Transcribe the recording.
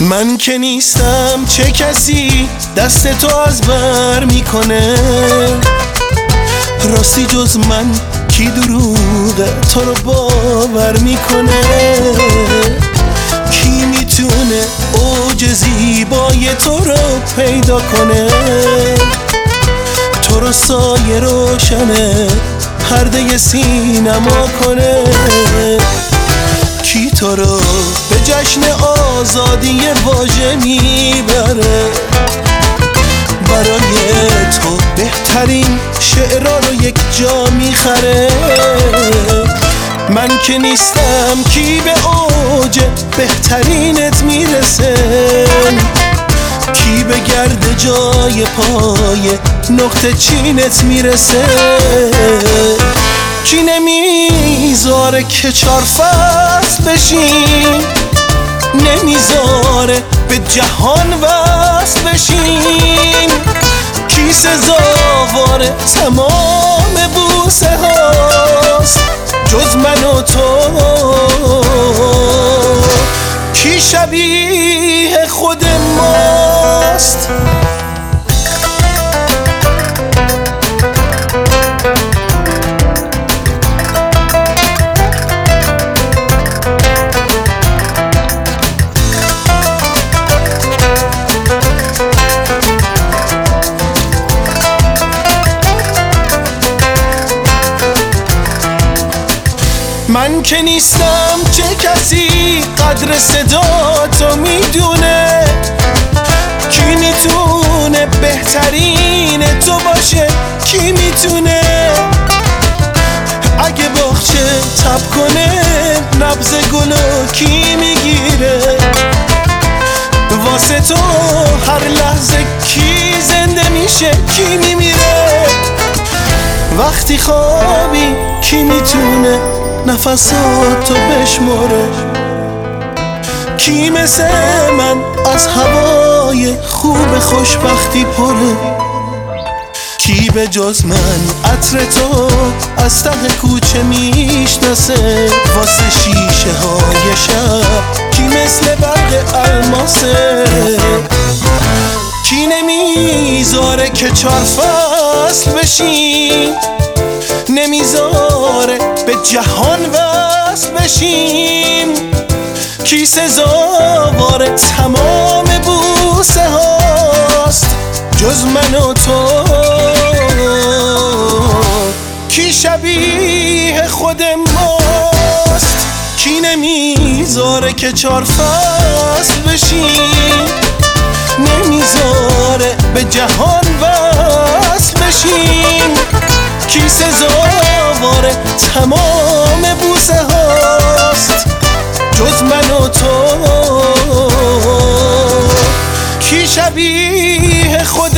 من که نیستم چه کسی دست تو از بر میکنه؟ راستی جز من کی دروغه تو رو باور میکنه؟ کی میتونه اوج زیبای تو رو پیدا کنه؟ تو رو سایه روشنه پرده سینما کنه؟ کی تو رو به جشن آزادی واژه میبره؟ برای تو بهترین شعرها رو یک جا میخره؟ من که نیستم کی به اوج بهترینت میرسه؟ کی به گرد جای پای نقطه چینت میرسه؟ کی نمیذاره که 4 فصل بشیم؟ نمیذاره به جهان وصل بشیم؟ کی سزاوار تمام بوسه هاست جز من و تو؟ کی شبیه خود ماست؟ من که نیستم چه کسی قدر صدا تو میدونه؟ کی میتونه بهترین تو باشه؟ کی میتونه اگه باغچه تب کنه نبض گلو کی میگیره؟ واسه تو هر لحظه کی زنده میشه کی میمیره؟ وقتی خوابی کی میتونه نفساتو بشماره؟ کی مثل من از هوای خوب خوشبختی پره؟ کی به جز من عطر تو از ته کوچه میشناسه؟ واسه شیشه های شب کی مثل برق الماسه؟ کی نمیذاره که 4 فصل بشیم؟ نمیذاره به جهان وصل بشیم؟ کی سزاوار تمام بوسه هاست جز من و تو؟ کی شبیه خود ماست؟ کی نمیذاره که 4 فصل بشیم؟ نمیذاره به جهان وصل بشیم؟ کی سزاوار تمام بوسه هاست جز من و تو؟ کی شبیه خود